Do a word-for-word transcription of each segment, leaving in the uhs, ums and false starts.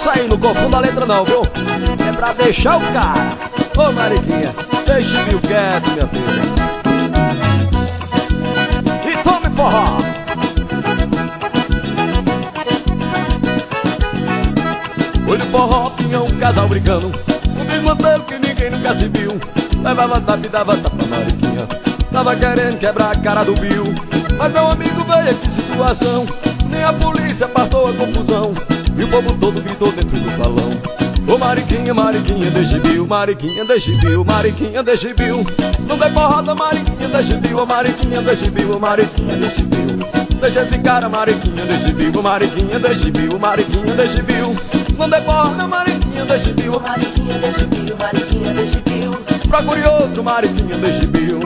Essa aí não confunda a letra não, viu? É pra deixar o cara. Ô Mariquinha, deixe Bill quieto, minha filha. E tome forró. Foi no forró, tinha um casal brincando, um desmantelo que ninguém nunca se viu. Levava tapa e dava tapa, Mariquinha tava querendo quebrar a cara do Bill. Mas meu amigo veio, que situação, nem a polícia apartou a confusão, e o povo todo gritou dentro do salão. Ô Mariquinha, Mariquinha, deixe Bill, Mariquinha, deixe Bill, Mariquinha, deixe Bill. Não dê porrada, Mariquinha, deixe Bill, Mariquinha, deixe Bill, Mariquinha, deixe Bill. Deixa esse cara, Mariquinha, deixe Bill, Mariquinha, deixe Bill, Mariquinha, deixe Bill. Não dê porrada, Mariquinha, deixe Bill, Mariquinha, deixe Bill, Mariquinha, deixe Bill. Procure outro, Mariquinha, deixe Bill.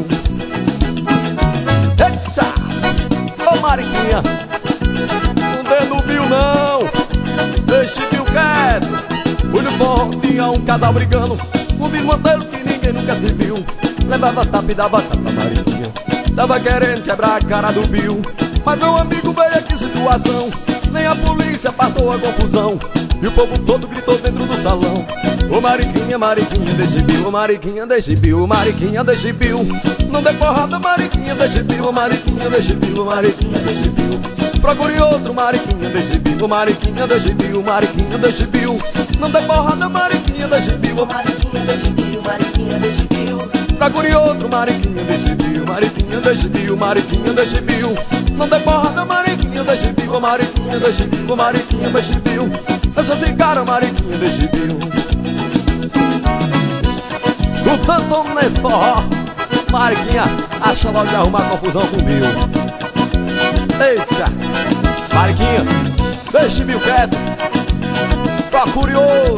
Eita! Ô Mariquinha, não dê no Bill não, deixe Bill quieto. Fui no forró, tinha um casal brigando, um desmantelo que ninguém nunca se viu. Levava tapa e dava tapa, Mariquinha tava querendo quebrar a cara do Bill. Mas meu amigo veio, aqui situação, nem a polícia apartou a confusão, e o povo todo gritou dentro do salão. Ô Mariquinha, Mariquinha, deixe Bill, Mariquinha, deixe Bill, Mariquinha, deixe Bill. Não dê porrada, Mariquinha, deixe Bill, Mariquinha, deixe Bill, Mariquinha, deixe Bill. Procure outro, Mariquinha, deixe Bill, Mariquinha, deixe Bill, Mariquinha, deixe Bill. Não dê porrada, Mariquinha, deixe Bill, Mariquinha, deixe Bill, Mariquinha, deixe Bill. Procure outro, Mariquinha, deixe Bill, Mariquinha, deixe Bill, Mariquinha, deixe Bill. Não dê porrada, Mariquinha, deixe Bill, Mariquinha, deixe Bill, Mariquinha, deixe Bill. Deixa esse cara, Mariquinha, deixe Bill. O tanto nesse forró, Mariquinha acha logo de arrumar confusão com Bill. Eita, Mariquinha, deixe Bill quieto. Procure outro.